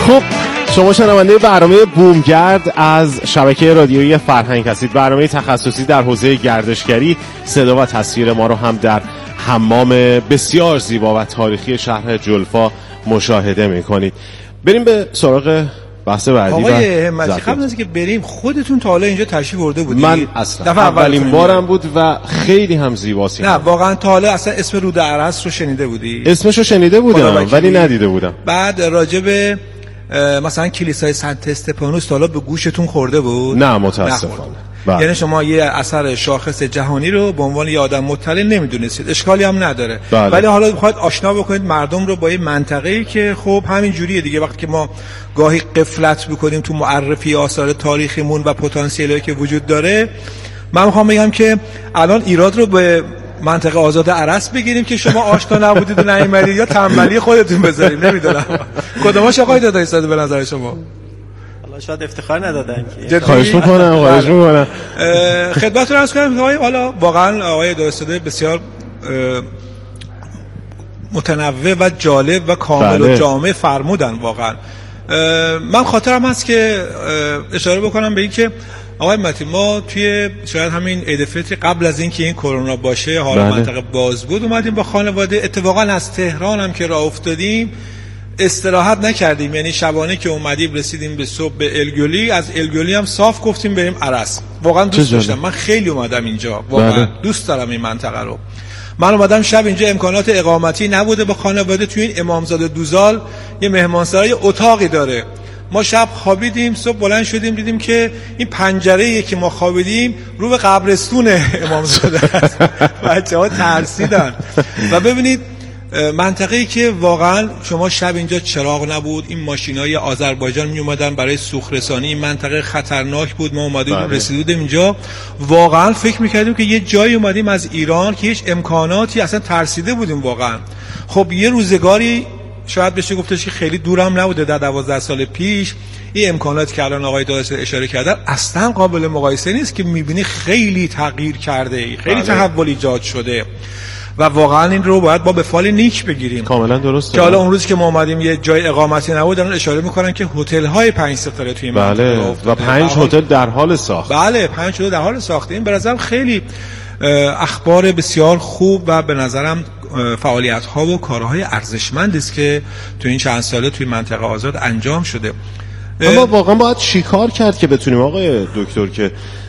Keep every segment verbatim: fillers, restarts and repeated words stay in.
خب شما شنونده برنامه بومگرد از شبکه رادیویی فرهنگ هستید. برنامه تخصصی در حوزه گردشگری. صدا و تصویر ما رو هم در حمام بسیار زیبا و تاریخی شهر جلفا مشاهده میکنید. بریم به سراغ بحث بعدی. آقای همتی، قبل از اینکه بریم خودتون تا حالا اینجا تشریف برده بودید؟ من اصلا اولین بارم بود و خیلی هم زیباست. نه واقعا تا حالا اصلا اسم رود ارس رو شنیده بودی؟ اسمش رو شنیده بودم ولی ندیده بودم. بعد راجب مثلا کلیسای سنت استفانوس تا حالا به گوشتون خورده بود؟ نه متاسفانه. یعنی شما یه اثر شاخص جهانی رو به عنوان یه آدم مطلع نمیدونستید، اشکالی هم نداره. بله. ولی حالا میخواید آشنا بکنید مردم رو با یه منطقه‌ای که خب همین جوریه دیگه. وقتی که ما گاهی غفلت بکنیم تو معرفی آثار تاریخیمون و پتانسیلی که وجود داره، من میخوام بگم که الان ایراد رو به منطقه آزاد ارس بگیریم که شما آشنا نبودید و نیومدید، یا تنبلی خودتون بذاریم. نمیدونم کدومش آقای داداش صد به نظر شما؟ شاید افتخار ندادن که خواهش میکنم خواهش میکنم خدمتتون عرض کنم که حالا واقعا آقای داداستاده بسیار متنوع و جالب و کامل بله. و جامع فرمودن. واقعا من خاطرم هست که اشاره بکنم به این که آقای متی، ما توی شاید همین عید فطر قبل از اینکه این کرونا باشه حالا بله. منطقه باز بود، اومدیم با خانواده، اتفاقا از تهران هم که راه افتادیم استراحت نکردیم، یعنی شبانه که اومدیم رسیدیم به صبح به الگولی، از الگولی هم صاف گفتیم بریم ارس. واقعا دوست داشتم، من خیلی اومدم اینجا، واقعا بله. دوست دارم این منطقه رو. من اومدم شب اینجا امکانات اقامتی نبوده با خانواده، توی این امامزاده دوزال یه مهمانسرای اتاقی داره. ما شب خوابیدیم، صبح بلند شدیم دیدیم که این پنجره‌ای که ما خوابیدیم رو به قبرستون امامزاده است. بچه‌ها ترسیدن. و ببینید منطقه‌ای که واقعا شما شب اینجا چراغ نبود، این ماشینای آذربایجان می اومدن برای سوخت‌رسانی، این منطقه خطرناک بود. ما اومدیم رسیدیم اینجا، واقعا فکر می‌کردیم که یه جایی اومدیم از ایران که هیچ امکاناتی، اصلا ترسیده بودیم واقعا. خب یه روزگاری شاید بشه گفتش که خیلی دورم نبوده، در دوازده سال پیش این امکاناتی که الان آقای داداش اشاره کردن اصلا قابل مقایسه نیست، که می‌بینی خیلی تغییر کرده، خیلی تحول ایجاد شده و واقعا این رو باید با به فال نیک بگیریم. کاملا درسته. که حالا اون روز که ما اومدیم یه جای اقامتی نبود، دارن اشاره میکنن که هتل های پنج ستاره توی این بله. منطقه و پنج هتل در حال ساخت. بله پنج هتل در حال ساخت. این به نظرم خیلی اخبار بسیار خوب و به نظرم فعالیت ها و کارهای ارزشمندی است که تو این چند ساله توی منطقه آزاد انجام شده. اما واقعا باید چیکار کرد که بتونیم آقای دکتر که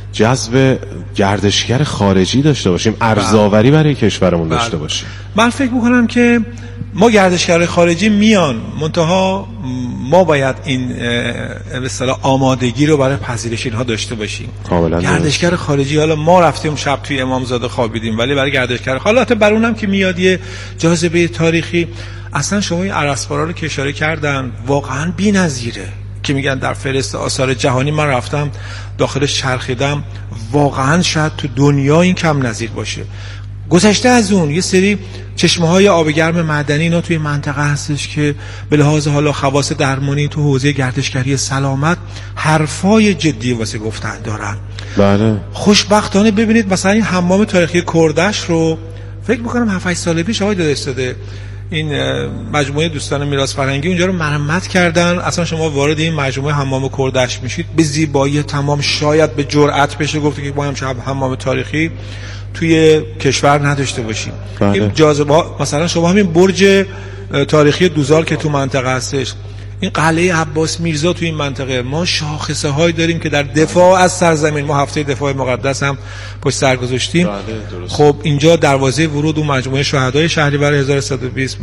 جذب گردشگر خارجی داشته باشیم، ارزآوری برای کشورمون داشته بله. باشیم؟ من فکر میکنم که ما گردشگر خارجی میان، منتها ما باید این به اصطلاح آمادگی رو برای پذیرش اینها داشته باشیم. گردشگر ده. خارجی، حالا ما رفتیم شب توی امامزاده خوابیدیم، ولی برای گردشگر حالا بر اونم که میاد یه جاذبه تاریخی، اصلا شما این ارسپارا رو که اشاره کردن واقعا بی‌نظیره، که میگن در فهرست آثار جهانی. من رفتم داخلش چرخیدم، واقعا شاید تو دنیا این کم نظیر باشه. گذشته از اون یه سری چشمه های آب گرم معدنی اینا توی منطقه هستش که به لحاظ حالا خواص درمانی تو حوزه گردشگری سلامت حرفای جدی واسه گفتن دارن. بله. خوشبختانه ببینید مثلا این حمام تاریخی کردش رو فکر می‌کنم هفت هشت سال پیش آقای داداستاده این مجموعه دوستان میراث فرهنگی اونجا رو مرمت کردن. اصلا شما وارد این مجموعه حمام کردش میشید به زیبایی تمام، شاید به جرأت بشه گفت که ما هم شب حمام تاریخی توی کشور نداشته باشیم. بله. این جاذبه مثلا شما همین برج تاریخی دوزال که تو منطقه هستش، این قلعه عباس میرزا تو این منطقه، ما شاخصه هایی داریم که در دفاع از سرزمین، ما هفته دفاع مقدس هم پشت سر گذاشتیم. خب اینجا دروازه ورود اون مجموعه شهدای شهریور هزار و سیصد و بیست،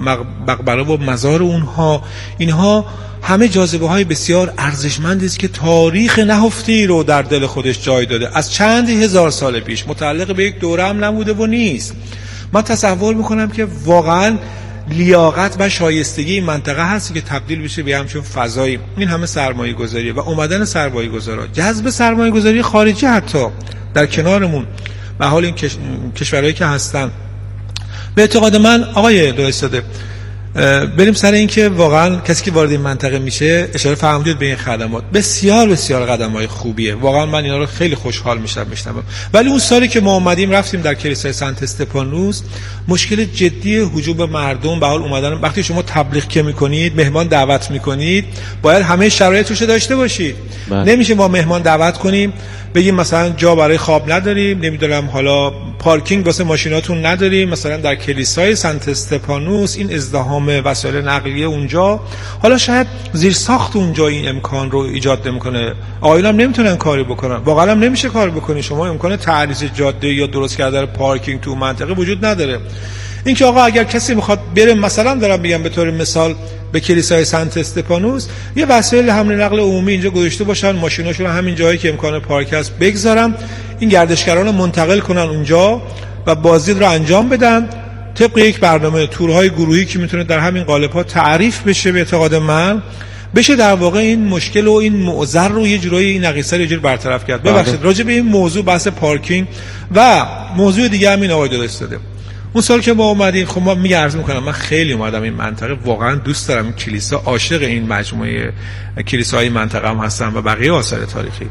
مقبره و مزار اونها، اینها همه جاذبه های بسیار ارزشمندی است که تاریخ نهفتی رو در دل خودش جای داده از چند هزار سال پیش، متعلق به یک دوره هم نبوده و نیست. من تصور میکنم که واقعا لیاقت و شایستگی این منطقه هست که تبدیل بشه به همچون فضایی. این همه سرمایه گذاری و اومدن سرمایه گذارا، جذب سرمایه گذاری خارجی حتی در کنارمون و حال این کش... کشورهایی که هستن، به اعتقاد من آقای داداستاده بریم سر این که واقعا کسی که وارد این منطقه میشه، اشاره فرمودید به این خدمات، بسیار بسیار قدم‌های خوبیه، واقعا من اینا رو خیلی خوشحال میشم میشنوم. ولی اون سالی که ما اومدیم رفتیم در کلیسای سنت استفانوس، مشکل جدی هجوم مردم به حال اومدن. وقتی شما تبلیغ که میکنید، مهمان دعوت میکنید، باید همه شرایطش رو داشته باشید. بله. نمیشه ما مهمان دعوت کنیم بگیم مثلا جا برای خواب نداریم، نمیدونم حالا پارکینگ واسه ماشیناتون نداریم. مثلا در کلیسای سنت استفانوس این ازدحام وسایل نقلیه اونجا، حالا شاید زیر ساخت اونجا این امکان رو ایجاد نمیکنه، آقایون هم نمیتونن کاری بکنن، واقعا هم نمیشه کار بکنی. شما امکان تعریض جاده یا درست کردن پارکینگ تو منطقه وجود نداره. اینکه آقا اگر کسی میخواد بره، مثلا دارم میگم به طور مثال به کلیسای سنت استفانوس، یه وسایل حمل نقل عمومی اینجا گذاشته باشن، ماشیناشون همین جایی که امکان پارک هست بگذارن، این گردشگران رو منتقل کنن اونجا و بازدید رو انجام بدن طبق یک برنامه تورهای گروهی که میتونه در همین قالب‌ها تعریف بشه. به اعتقاد من بشه در واقع این مشکل و این معضل رو یه جورایی، این نقیصه رو یه جور برطرف کرد. ببخشید راجع به این موضوع بحث پارکینگ و موضوع دیگه همین آقای درست داده. اون سال که ما اومدیم، خب ما میگه عرض میکنم من خیلی اومدم این منطقه، واقعا دوست دارم این کلیسا، عاشق این مجموعه کلیساهای منطقه هم هستم و بقیه آثار تاریخی.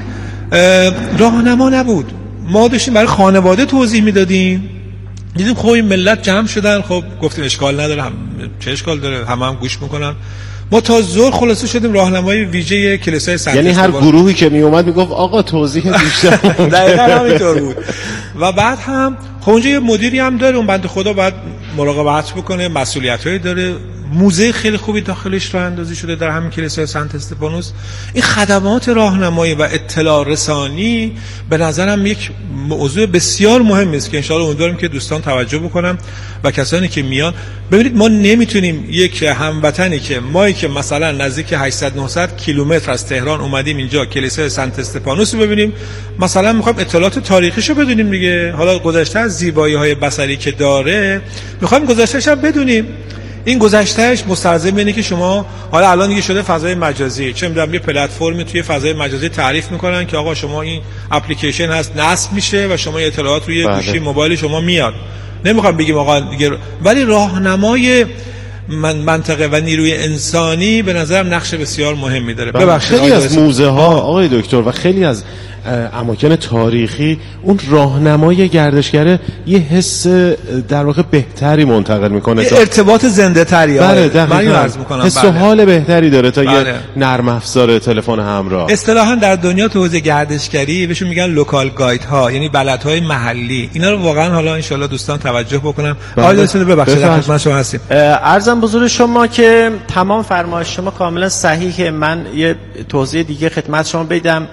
راهنما نبود، ما داشتیم برای خانواده توضیح میدادیم، دیدیم خب این ملت جمع شدن، خب گفتیم اشکال نداره، هم چه اشکال داره، همه هم گوش میکنن. ما تا زور خلاصه شدیم راهنمای ویژه کلیسای سنت یعنی هر گروهی که می اومد میگفت آقا توضیح بیشتر. دقیقاً همینطور بود. و بعد هم خب اونجا یه مدیری هم داره، اون بنده خدا باید مراقبت بکنه، مسئولیتایی داره. موزه خیلی خوبی داخلش راه اندازی شده در همین کلیسای سنت استفانوس. این خدمات راهنمایی و اطلاع رسانی به نظرم یک موضوع بسیار مهمی است که ان شاء الله امیدوارم که دوستان توجه بکنن و کسانی که میان. ببینید ما نمیتونیم یک هموطنی که ما که مثلا نزدیک هشتصد نهصد کیلومتر از تهران اومدیم اینجا کلیسای سنت استفانوس رو ببینیم، مثلا میخوایم اطلاعات تاریخیشو بدونیم دیگه، حالا گذشته از زیبایی‌های بصری که داره میخوایم گذشته‌اش هم بدونیم. این گذشتهش مستلزم اینه که شما حالا الان دیگه شده فضای مجازی، چه میدونم یه پلتفرمی توی فضای مجازی تعریف میکنن که آقا شما این اپلیکیشن هست نصب میشه و شما اطلاعات روی گوشی موبایل شما میاد. نمیخوام بگیم آقا دیگه، ولی راهنمای من منطقه و نیروی انسانی به نظرم نقش بسیار مهمی داره. ببخشید خیلی از موزه ها آقای دکتر و خیلی از اماکن تاریخی اون راهنمای گردشگره یه حس در واقع بهتری منتقل میکنه، یه ارتباط زنده تری. بله من عرض میکنم حس و حال بهتری داره تا بله. یه نرم افزار تلفن همراه. اصطلاحاً در دنیا تو حوزه گردشگری بهشون میگن لوکال گاید ها، یعنی بلدهای محلی. اینا رو واقعا حالا ان شاء الله دوستان توجه بکنن. آقای دکتر ببخشید در خدمت شما هستیم. عرضم حضور شما که تمام فرمایش شما کاملا صحیحه. من یه توضیح دیگه خدمت شما بدم.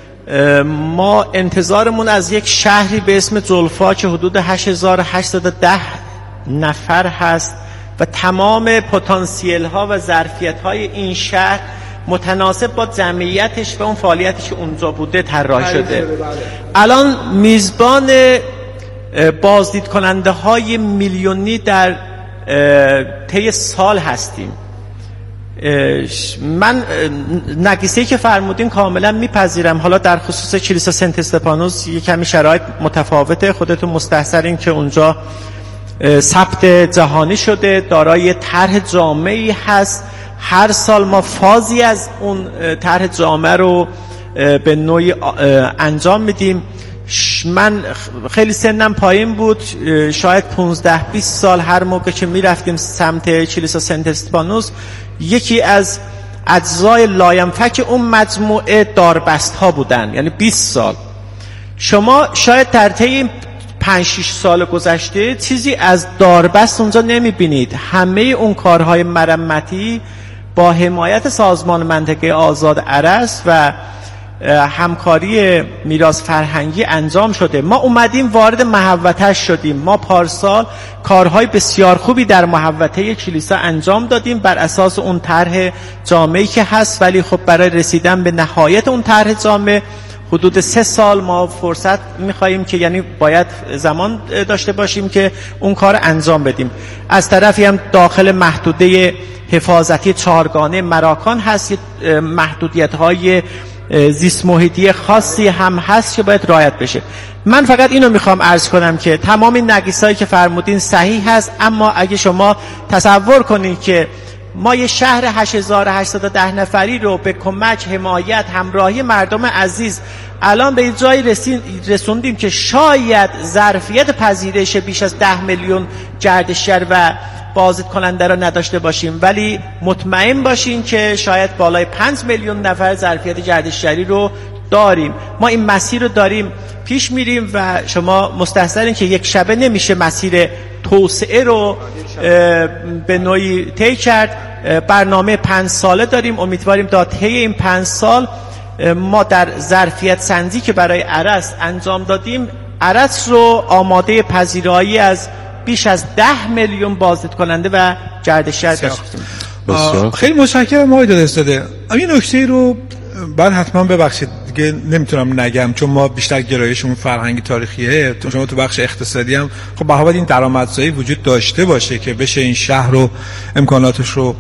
ما انتظارمون از یک شهری به اسم جلفا که حدود هشت هزار و هشتصد و ده نفر هست و تمام پتانسیل ها و ظرفیت های این شهر متناسب با جمعیتش و اون فعالیتی که اونجا بوده طراحی شده. الان میزبان بازدید کننده های میلیونی در طی سال هستیم. من نقیصه‌ای که فرمودین کاملا میپذیرم. حالا در خصوص کلیسا سنت استفانوس یک کمی شرایط متفاوته، خودتون مستحضرین که اونجا ثبت جهانی شده، دارای طرح جامعی هست. هر سال ما فازی از اون طرح جامعه رو به نوعی انجام میدیم. من خیلی سنم پایین بود، شاید پانزده بیست سال هر موقع که میرفتیم سمت کلیسا سنت استفانوس یکی از اجزای لاینفک اون مجموعه داربست ها بودن، یعنی بیست سال. شما شاید در طی این پنج شش سال گذشته چیزی از داربست اونجا نمیبینید. همه اون کارهای مرمتی با حمایت سازمان منطقه آزاد ارس و همکاری میراث فرهنگی انجام شده. ما اومدیم وارد محوطه شدیم. ما پارسال کارهای بسیار خوبی در محوطه کلیسا انجام دادیم بر اساس اون طرح جامعی که هست، ولی خب برای رسیدن به نهایت اون طرح جامع حدود سه سال ما فرصت میخواییم که یعنی باید زمان داشته باشیم که اون کار انجام بدیم. از طرفی هم داخل محدوده حفاظتی چهارگانه مراکان هست، محدودیت های زیست محیطی خاصی هم هست که باید رعایت بشه. من فقط اینو میخوام عرض کنم که تمام این نقیصایی که فرمودین صحیح هست، اما اگه شما تصور کنید که ما یه شهر هشت هزار و هشتصد و ده نفری رو به کمک، حمایت، همراهی مردم عزیز الان به جایی رسوندیم که شاید ظرفیت پذیرش بیش از ده میلیون گردشگر و بازدید کننده را نداشته باشیم، ولی مطمئن باشین که شاید بالای پنج میلیون نفر ظرفیت گردشگری رو داریم. ما این مسیر رو داریم پیش میریم و شما مستحضرین که یک شبه نمیشه مسیر توسعه رو به نوعی طی کرد. برنامه پنج ساله داریم، امیدواریم تا طی این پنج سال ما در ظرفیت سنجی که برای ارس انجام دادیم، ارس رو آماده پذیرایی از بیش از ده میلیون بازدید کننده و گردشگر داشتیم. خیلی متشکرم آقای دادستاده. این نکته رو بعد حتما ببخشید دیگه نمیتونم نگم، چون ما بیشتر گرایشمون فرهنگی تاریخیه. شما تو بخش اقتصادی هم خب به باید این درآمدزایی وجود داشته باشه که بشه این شهر رو امکاناتش رو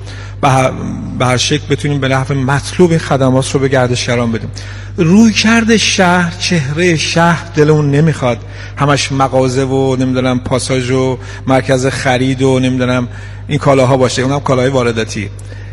به هر شکل بتونیم به نحو مطلوب این خدمات رو به گردشگران بدیم. روی کرده شهر، چهره شهر دلمون نمیخواد همش مغازه و نمیدونم پاساژ و مرکز خرید و نمیدونم این کالاها باشه، اونم کالاهای وارداتی.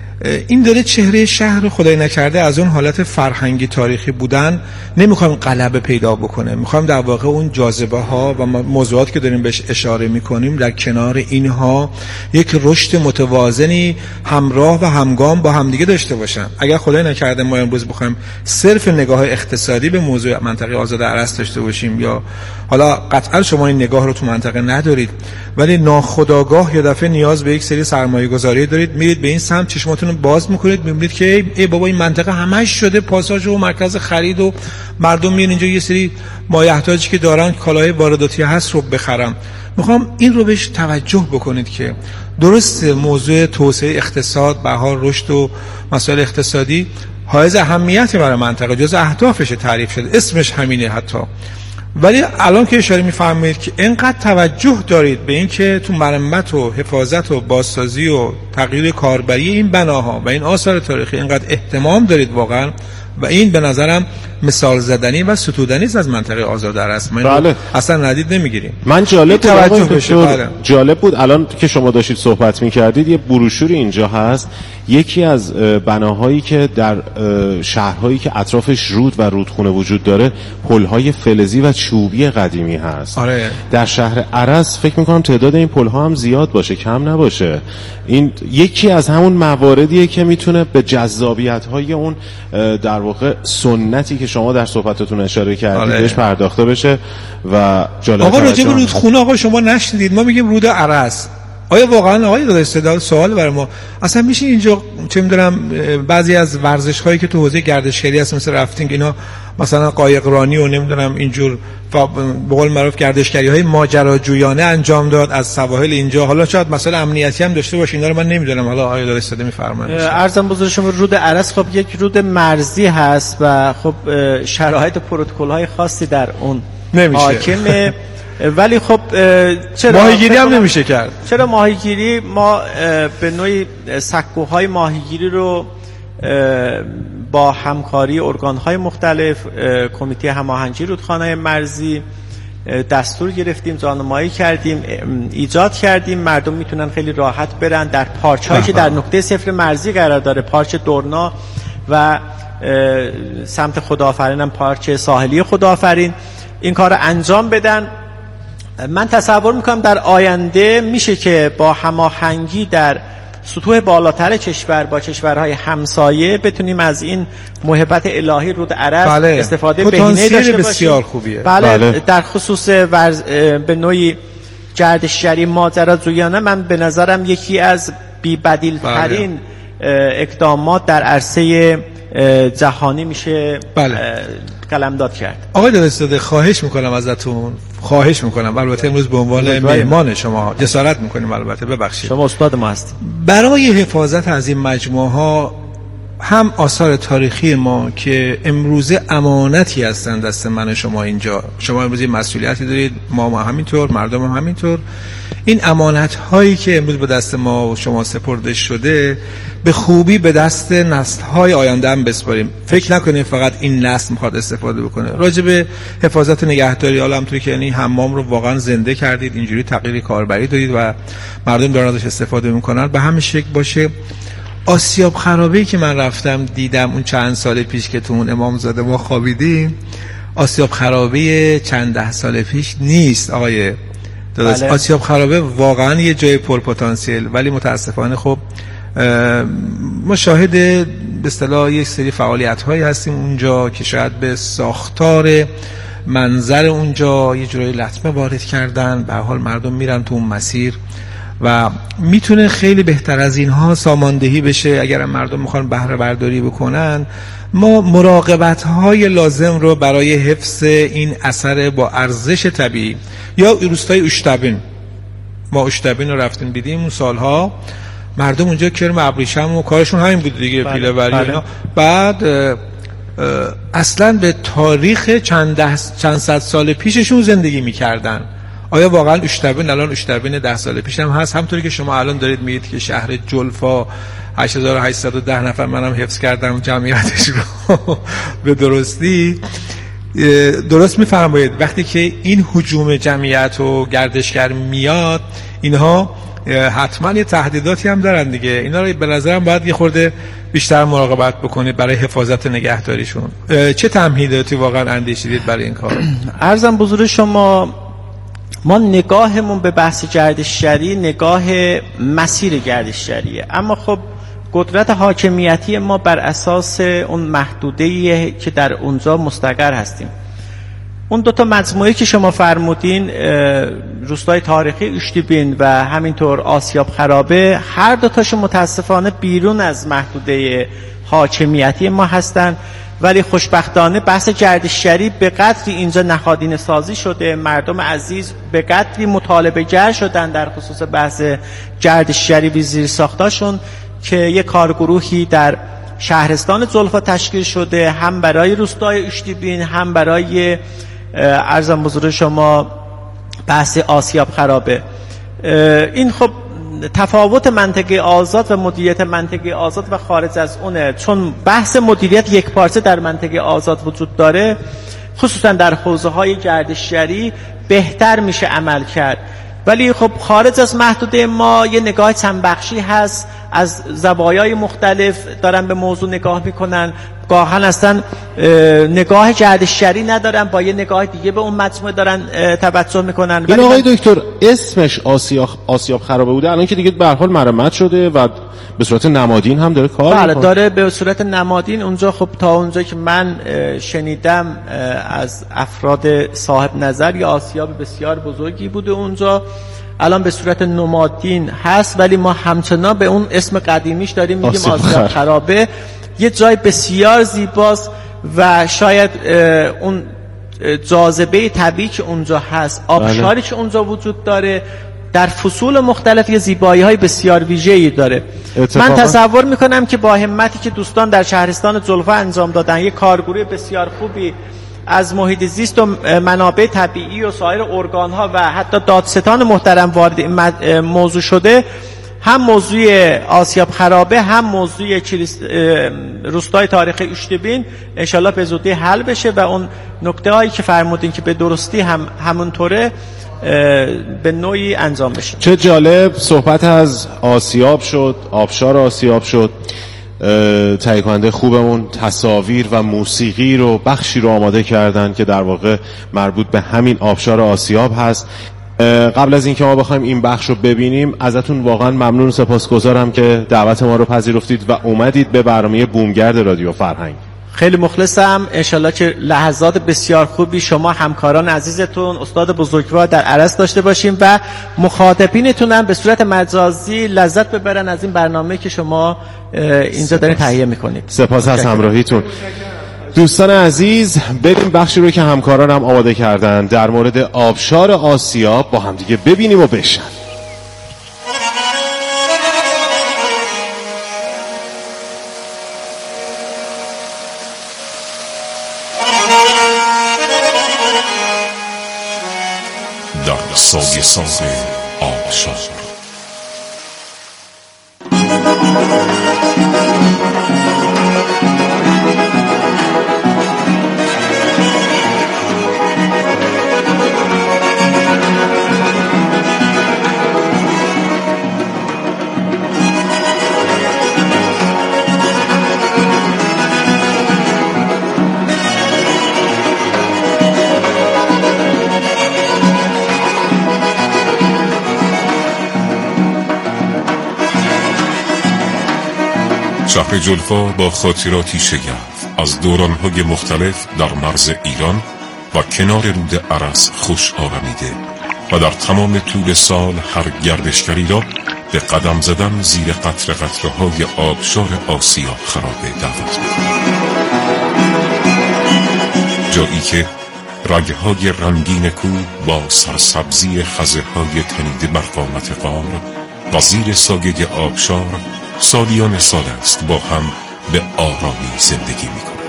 این داره چهره شهر رو خدای نکرده از اون حالت فرهنگی تاریخی بودن نمیخوایم غلبه پیدا بکنه. میخوایم در واقع اون جاذبه ها و موضوعات که داریم بهش اشاره میکنیم در کنار اینها یک رشد متوازنی همراه و همگام با همدیگه داشته باشن. اگر خدای نکرده ما امروز بخوایم صرف نگاه اقتصادی به موضوع منطقه آزاد ارس داشته باشیم، یا حالا قطعا شما این نگاه رو تو منطقه ندارید ولی ناخودآگاه یه دفعه نیاز به یک سری سرمایه گذاری دارید، میرید به این سمت چشماتون رو باز میکنید، میبینید که ای, ای بابا این منطقه همش شده پاساژ و مرکز خرید و مردم میان اینجا یه سری مایحتاجی که دارن کالاهای وارداتی هست رو بخرم. میخوام این رو بهش توجه بکنید که درست موضوع توسعه اقتصاد، بهار رشد و مسائل اقتصادی حائز اهمیتی برای منطقه، جز اهدافش تعریف شده، اسمش همینه حتی. ولی الان که اشاره می‌فرمایید که اینقدر توجه دارید به این که تو مرمت و حفاظت و بازسازی و تغییر کاربری این بناها و این آثار تاریخی اینقدر اهتمام دارید واقعا، و این به نظرم مثال زدنی و ستودنی است از منطقه آزاد ارس. بله. اصلا ندید نمیگیریم. من جالب توجه بشه. بله. جالب بود الان که شما داشتید صحبت می‌کردید، یه بروشوری اینجا هست، یکی از بناهایی که در شهرهایی که اطرافش رود و رودخونه وجود داره پل‌های فلزی و چوبی قدیمی هست. آره. در شهر ارس فکر می‌کنم تعداد این پل‌ها هم زیاد باشه، کم نباشه. این یکی از همون مواردیه که میتونه به جذابیت‌های اون در واقع سنتی که شما در صحبتتون اشاره کردید بهش پرداخته بشه و جالب. آقا راجع به رودخونه آقا شما نشنیدید؟ ما میگیم رود ارس. آیا واقعا آقای دادستان سوال برای ما اصلا میشه اینجا چه میدونم بعضی از ورزش هایی که تو حوزه گردشگری هست مثل رافتینگ اینا مثلا قایقرانی و نمیدونم اینجور به قول معروف گردشگری های ماجراجویانه انجام داد از سواحل اینجا، حالا شاید مسئله امنیتی هم داشته باشه، اینا رو من نمیدونم، حالا آقای دادستان میفرمایید. عرضم بزرگ شما رود ارس خب یک رود مرزی هست و خب شرایط پروتکل های خاصی در اون حاکمه، ولی خب چرا ماهیگیری هم نمیشه کرد؟ چرا ماهیگیری؟ ما به نوعی سکوهای ماهیگیری رو با همکاری ارگان‌های مختلف، کمیته هماهنگی رودخانه‌های مرزی دستور گرفتیم، راهنمایی کردیم، ایجاد کردیم. مردم میتونن خیلی راحت برن در پارچه‌هایی که در نقطه صفر مرزی قرار داره، پارچ دورنا و سمت خداآفرین هم پارچ ساحلی خداآفرین، این کار رو انجام بدن. من تصور میکنم در آینده میشه که با هماهنگی در سطوح بالاتر کشور با کشورهای همسایه بتونیم از این موهبت الهی رود ارس بله. استفاده بهینه داشته باشیم. بسیار خوبیه. بله, بله. در خصوص ورز... به نوعی گردشگری ماجراجویانه من به نظرم یکی از بی‌بدیل ترین بله. اقدامات در عرصه جهانی میشه بله. قلمداد کرد. آقای دادستاده خواهش میکنم ازتون، خواهش میکنم، البته امروز به عنوان مهمان شما جسارت میکنیم، البته ببخشید شما استاد ما هستید، برای حفاظت از این مجموعه ها هم آثار تاریخی ما که امروزه امانتی هستند دست من شما اینجا، شما امروز مسئولیتی دارید، ما, ما همینطور، مردم هم همینطور، این امانت هایی که امروز به دست ما و شما سپرده شده به خوبی به دست نسل های آینده هم بسپاریم. فکر نکنید فقط این نسل میخواد استفاده بکنه. راجع به حفاظت نگهداری، حالا همونطوری که یعنی حمام رو واقعا زنده کردید، اینجوری تغییر کاربری دادید و مردم دارن ازش استفاده میکنن، به همین شکل باشه. آسیاب خرابه‌ای که من رفتم دیدم اون چند سال پیش که تو اون امامزاده ما خوابیدیم، آسیاب خرابه چند ده سال پیش نیست آقای داداش. بله. آسیاب خرابه واقعا یه جای پر پتانسیل، ولی متاسفانه خب ما شاهد به اصطلاح یک سری فعالیت هایی هستیم اونجا که شاید به ساختار منظر اونجا یه جورایی لطمه وارد کردن. به هر حال مردم میرن تو اون مسیر و میتونه خیلی بهتر از اینها ساماندهی بشه. اگر مردم میخوان بهره برداری بکنن، ما مراقبت های لازم رو برای حفظ این اثر با ارزش طبیعی، یا روستای اشتبین، ما اشتبین رو رفتیم دیدیم اون سالها، مردم اونجا کرم ابریشم و کارشون همین بود دیگه، بله. پیله وری بله. بعد اصلا به تاریخ چند ده چند صد سال پیششون زندگی میکردن. آیا واقعا اشتبین الان اشتبین ده سال پیش هم هست؟ همطوری که شما الان دارید میگید که شهر جلفا هشت هزار و هشتصد و ده نفر، منم حفظ کردم جمعیتش رو به درستی. درست میفرمایید وقتی که این هجوم جمعیت و گردشگر میاد، اینها حتما یه تهدیداتی هم دارن دیگه. اینا رو به نظرم باید یه خورده بیشتر مراقبت بکنید برای حفاظت نگهداریشون. چه تمهیداتی واقعا اندیشیدید برای این کار؟ عرضم بزرگ شما، ما نگاهمون به بحث گردشگری نگاه مسیر گردشگریه، اما خب قدرت حاکمیتی ما بر اساس اون محدوده‌ایه که در اونجا مستقر هستیم. اون دوتا مجموعه که شما فرمودین، روستای تاریخی اشتیبین و همینطور آسیاب خرابه، هر دوتاش متاسفانه بیرون از محدوده حاکمیتی ما هستن، ولی خوشبختانه بحث گردشگری به قدری اینجا نهادینه سازی شده، مردم عزیز به قدری مطالبه گر شدن در خصوص بحث گردشگری و زیر ساختاشون که یک کارگروهی در شهرستان جلفا تشکیل شده، هم برای روستای اشتیبین، هم برای عرضم بزرگ شما بحث آسیاب خرابه. این خب تفاوت منطقه آزاد و مدیریت منطقه آزاد و خارج از اونه، چون بحث مدیریت یک پارچه در منطقه آزاد وجود داره، خصوصا در حوزه های گردشگری بهتر میشه عمل کرد. ولی خب خارج از محدوده ما یه نگاه چند بخشی هست، از زوایای مختلف دارن به موضوع نگاه میکنن، گاهن اصلا نگاه گردشگری ندارن، با یه نگاه دیگه به اون مجموعه دارن توجه میکنن. این آقای من... دکتر اسمش آسیاب آسیاب خرابه بوده، الان که دیگه به هر حال مرمت شده و به صورت نمادین هم داره کار بله داره به صورت نمادین اونجا. خب تا اونجا که من شنیدم از افراد صاحب نظر، یا آسیاب بسیار بزرگی بوده اونجا، الان به صورت نمادین هست، ولی ما همچنان به اون اسم قدیمیش داریم میگیم آسیاب خرابه. یه جای بسیار زیباست و شاید اون جاذبه طبیعی که اونجا هست، آبشاری که اونجا وجود داره، در فصول مختلف یه زیبایی های بسیار ویژه‌ای داره. اتفاقا. من تصور میکنم که با همتی که دوستان در شهرستان جلفا انجام دادن، یه کارگروه بسیار خوبی از محیط زیست و منابع طبیعی و سایر ارگان ها و حتی دادستان محترم وارد این موضوع شده، هم موضوع آسیاب خرابه هم موضوع روستای تاریخی اشتیبین انشالله به زودی حل بشه و اون نکته هایی که فرمودین که به درستی هم همونطوره به نوعی انجام بشه. چه جالب صحبت از آسیاب شد، آبشار آسیاب شد. تهیه کننده خوبمون تصاویر و موسیقی رو بخشی رو آماده کردن که در واقع مربوط به همین آبشار آسیاب هست. قبل از اینکه ما بخوایم این بخش رو ببینیم، ازتون واقعا ممنون و سپاسگزارم که دعوت ما رو پذیرفتید و اومدید به برنامه بومگرد رادیو فرهنگ. خیلی مخلصم. انشالله که لحظات بسیار خوبی شما همکاران عزیزتون استاد بزرگوار در عرض داشته باشیم و مخاطبینتون هم به صورت مجازی لذت ببرن از این برنامه که شما اینجا دارین تهیه میکنید. سپاس از همراهیتون. دوستان عزیز، بریم بخشی رو که همکاران هم آماده کردن در مورد آبشار آسیاب با هم دیگه ببینیم و بشن. در سایه ساز آب آبشار. شهر جلفا با خاطراتی شگرف از دوران‌های مختلف در مرز ایران و کنار رود ارس خوش آرمیده و در تمام طول سال هر گردشگری را به قدم زدن زیر قطره قطره‌های آبشار آسیا خرابه دعوت می‌کند. جایی که رگ‌های رنگین کوه با سرسبزی خزه‌های تنیده بر قامت غار و زیر سایه آبشار سالیان سال است با هم به آرامی زندگی می کنند.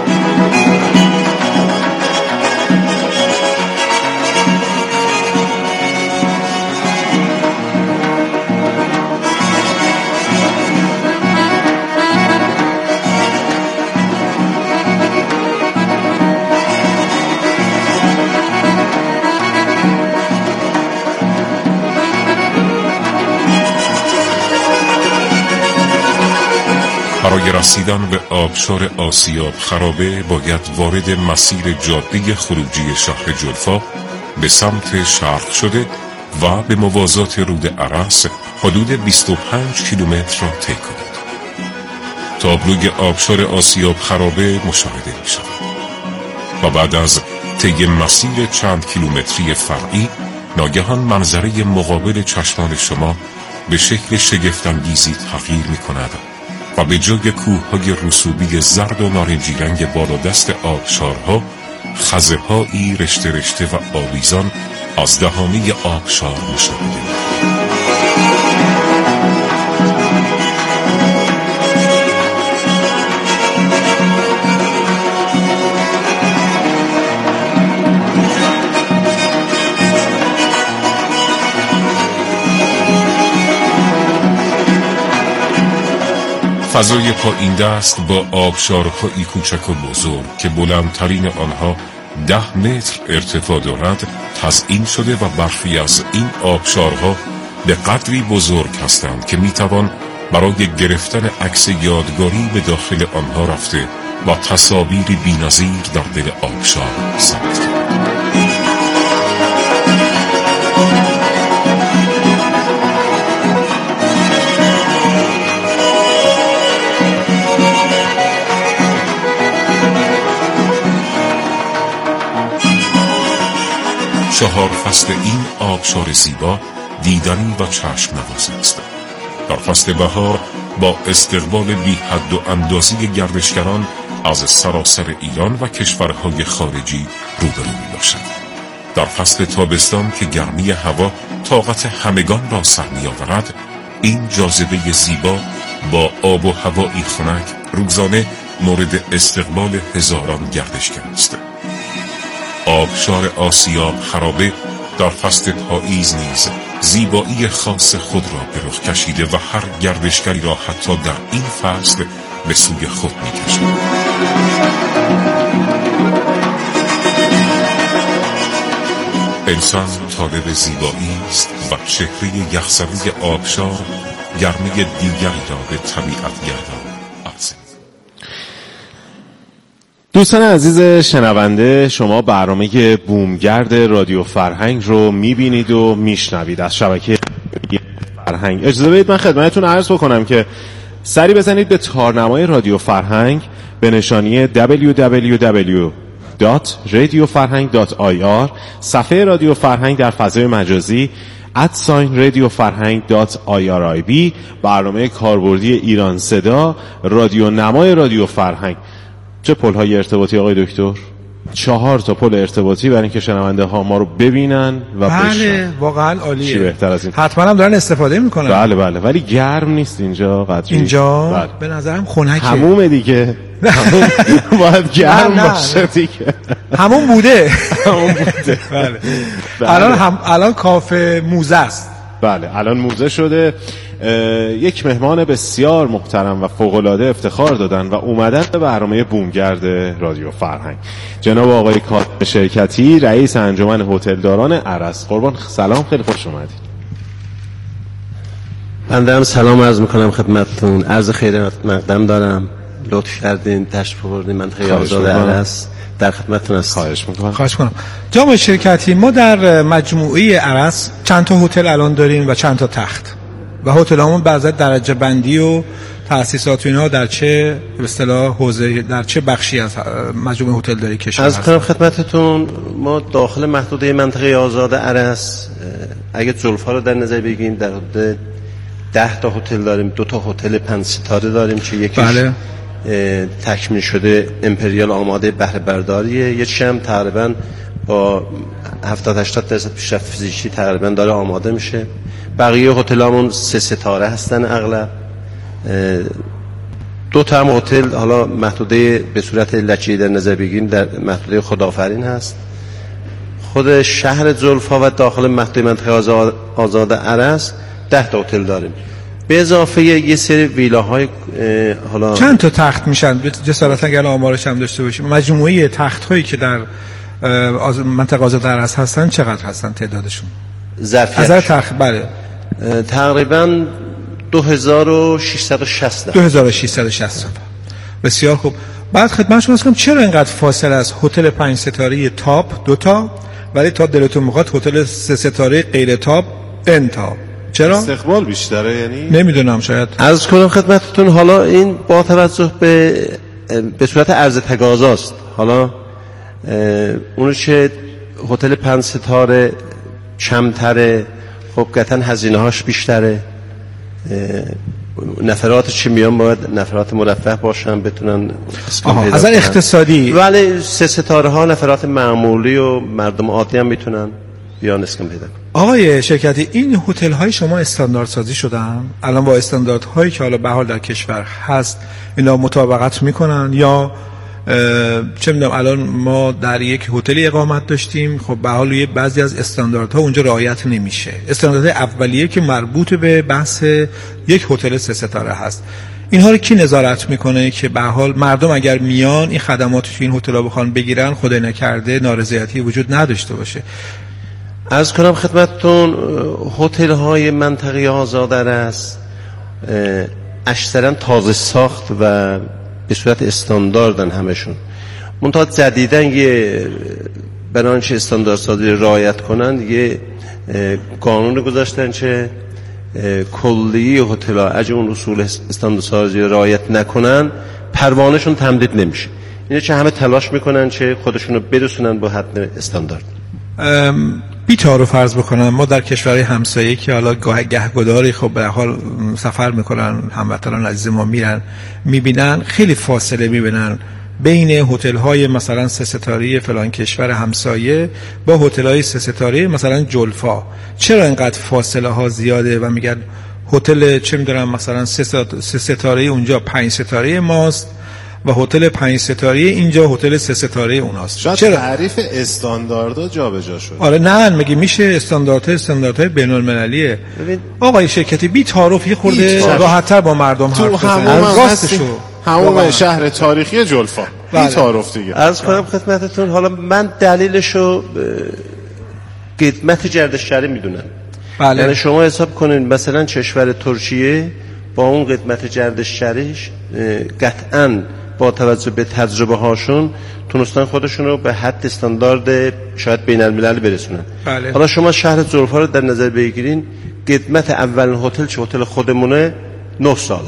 برای رسیدن به آبشار آسیاب خرابه باید وارد مسیر جاده خروجی شهر جلفا به سمت شرق شده و به موازات رود ارس حدود بیست و پنج کیلومتر را طی کنید. تابلوی آبشار آسیاب خرابه مشاهده می شود و بعد از طی مسیر چند کیلومتری فرعی ناگهان منظره مقابل چشمان شما به شکل شگفت‌انگیزی تغییر می کند و به جای کوه‌های رسوبی زرد و نارنجی رنگ بالادست آبشارها خزه‌هایی رشته رشته و آویزان از دهانه آبشار مشاهده می‌شود. فضای پایین دست با آبشارهایی کوچک و بزرگ که بلندترین آنها ده متر ارتفاع دارد تزیین شده و برخی از این آبشارها به قدری بزرگ هستند که میتوان برای گرفتن عکس یادگاری به داخل آنها رفته و تصاویری بی‌نظیر در دل آبشار ثبت کرد. چهار فصل این آبشار زیبا دیدنی و چشم نواز است. در فصل بهار با استقبال بی حد و اندازی گردشگران از سراسر ایران و کشورهای خارجی روبرو می باشد. در فصل تابستان که گرمی هوا طاقت همگان را سر می آورد، این جاذبه زیبا با آب و هوایی خنک روزانه مورد استقبال هزاران گردشگر است. آبشار آسیاب خرابه در فصل پاییز نیز زیبایی خاص خود را به رخ کشیده و هر گردشگری را حتی در این فصل به سوی خود می کشد. انسان طالب زیبایی است و چهره یخزده آبشار گرمی دیگری را به طبیعت گردان. دوستان عزیز شنونده، شما برنامه بومگرد رادیو فرهنگ رو میبینید و میشنوید از شبکه فرهنگ. اجازه بدید من خدمتتون عرض بکنم که سری بزنید به تارنمای رادیو فرهنگ به نشانی دبلیو دبلیو دبلیو دات رادیو فرهنگ دات آی آر، صفحه رادیو فرهنگ در فضای مجازی ادساین رادیو فرهنگ دات آی آر آی بی، برنامه کاربردی ایران صدا، رادیو نمای رادیو فرهنگ. چه پل‌های ارتباطی آقای دکتر؟ چهار تا پل ارتباطی برای اینکه شنونده ها ما رو ببینن و بشنون. بله واقعا عالیه. چی بهتر از این؟ حتما هم دارن استفاده میکنن. بله بله، ولی گرم نیست اینجا قدری. اینجا بله. به نظرم خنکه. همومه دیگه. هموم باید گرم باشه دیگه. همون بوده. همون بوده. بله. الان هم الان کافه موزه است. بله الان موزه شده. یک مهمان بسیار محترم و فوق‌العاده افتخار دادن و اومدن به برنامه بومگرد رادیو فرهنگ، جناب آقای کاظم شرکتی، رئیس انجمن هتلداران ارس. قربان سلام، خیلی خوش اومدید. بنده هم سلام عرض میکنم خدمتتون، عرض خیر مقدم دارم، لطف کردین تشریف آوردین منطقه آزاد ارس، در خدمتتون هستم. خواهش میکنم. خواهش میکنم. جناب شرکتی، ما در مجموعه ارس چند تا هتل الان داریم و چند تا تخت و هتلامون بعضی درجه بندی و تأسیسات و اینا در چه به اصطلاح حوزه، در چه بخشی از مجموعه هتل داری کشور از کنم خدمتتون، ما داخل محدوده منطقه آزاد ارس اگه زلفا رو در نظر بگیریم در حدود ده تا هتل داریم، دو تا هتل پنج ستاره داریم که یکیش بله. تکمیل شده امپریال آماده بهره برداریه، یکیش هم تقریبا با هفتاد هشتاد درصد پیشرفت فیزیکی تقریبا داره آماده میشه. بقیه هتلامون سه ستاره هستن اغلب. دو تا هم هتل حالا محدوده به صورت لچه‌ای در نظر بگیریم در محدوده خدافرین هست. خود شهر زلفا و داخل محدوده منطقه آزاد, آزاد ارس ده تا هتل داریم، به اضافه یه سری ویلاهای. حالا چند تا تخت میشن جسارتا اگر آمارش هم داشته باشیم؟ مجموعه تخت هایی که در منطقه آزاد ارس هستن چقدر هستن تعدادشون؟ ظرفیت از تخت بله تقریبا دو هزار و ششصد و شصت. دو هزار و ششصد و شصت. بسیار خوب. بعد خدمت شما هستم، چرا اینقدر فاصله از هتل پنج ستاره تاپ دو تا ولی تا دلتون میخواد هتل سه ستاره غیر تاپ انتا؟ چرا؟ استقبال بیشتره یعنی؟ نمیدونم، شاید. عرض کنم خدمتتون، حالا این با توجه به به صورت عرض تقاضاست. حالا اونو که هتل پنج ستاره کمتره، خب قطعا هزینه هاش بیشتره، نفرات چی میان باید نفرات مرفه باشن بتونن از نظر اقتصادی، ولی سه ستاره ها نفرات معمولی و مردم عادی هم میتونن بیان اسکن پیدا کنن. آقای شرکتی، این هتل های شما استاندارد سازی شدن؟ الان با استاندارد هایی که حالا به حال در کشور هست اینا مطابقت میکنن یا چه میدونم؟ الان ما در یک هتلی اقامت داشتیم، خب به حال یه بعضی از استانداردها اونجا رعایت نمیشه، استاندارد اولیه که مربوط به بحث یک هتل سه ستاره هست. اینها رو کی نظارت میکنه که به حال مردم اگر میان این خدمات تو این هتل‌ها بخوان بگیرن، خدای نکرده نارضایتی وجود نداشته باشه؟ عرض کنم خدمتتون، هتل های منطقه آزاد ارس اکثرا تازه ساخت و به صورت استانداردن همشون، منتها جدیدن یه برانچه استاندارد سازی رعایت کنن، یه قانون گذاشتن که کلیه هتل‌ها اگه اون اصول استاندارد سازی رعایت نکنن پروانهشون تمدید نمیشه. اینه که همه تلاش میکنن که خودشونو برسونن با حد استاندارد. بی تعارف فرض بکنم ما در کشورهای همسایه که حالا گهگداری خب به حال سفر میکنن، هموطنان عزیز ما میرن میبینن خیلی فاصله میبینن بین هتل های مثلا سه ستاره فلان کشور همسایه با هتل های سه ستاره مثلا جلفا. چرا اینقدر فاصله ها زیاده و میگن هتل چه میدونم مثلا سه ستاره اونجا پنج ستاره ماست و هتل پنج ستاره اینجا هتل سه ستاره اوناست؟ شاید چرا تعریف استانداردها جابجا شده؟ آره نه، میگه میشه استانداردهای استانداردهای بین المللیه. آقای شرکتی بی تعارف یه خورده راحت‌تر با مردم حرف بزنید. راستشو همون شهر تاریخی جلفا بی تعارف دیگه. عرض کنم خدمتتون، حالا من دلیلشو قدمت گردشگری میدونم. بله. یعنی شما حساب کنین مثلا کشور ترکیه با اون قدمت گردشگریش قطعاً با توجه به تجربه هاشون تونستن خودشون رو به حد استاندارد شاید بین الملل برسونن. بله. حالا شما شهر زلفا رو در نظر بگیرین، قدمت اولین هتل چه هتل خودمونه نه ساله.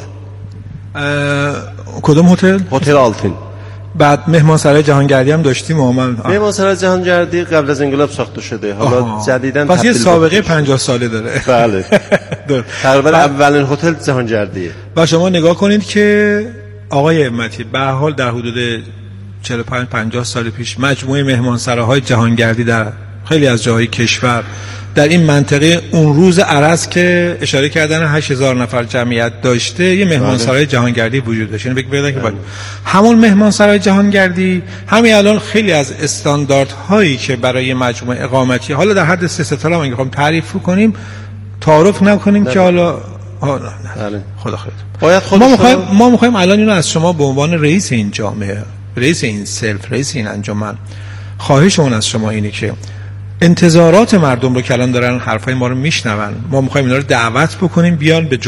کدوم هتل؟ هتل آلتین. بعد مهمانسرای جهانگردی هم داشتیم و من مهمانسرای جهانگردی قبل از انقلاب ساخته شده، حالا جدیداً پس یه سابقه پنجاه ساله داره. بله. تقریبا اولین هتل جهانگردیه. و شما نگاه کنید که آقای همتی به هر حال در حدود چهل و پنج پنجاه سال پیش مجموعه مهمانسراهای جهانگردی در خیلی از جاهای کشور در این منطقه اون روز ارس که اشاره کردن هشت هزار نفر جمعیت داشته، یه مهمانسرای جهانگردی وجود داشت. یعنی بگید که باید همون مهمانسرای جهانگردی همین الان خیلی از استانداردهایی که برای مجموعه اقامتی حالا در حد سه ستاره هم میخوام تعریف کنیم تعارف نکنیم نه که حالا آه نه نه. بله. خدا خیرت. باید ما خودشون میخوایم ما میخوایم الان اینو از شما به عنوان رئیس این جامعه، رئیس این سلف، رئیس این انجمن، خواهشمون از شما اینه که انتظارات مردم رو که الان دارن حرفای ما رو میشنون، ما میخوایم اینا رو دعوت بکنیم بیان به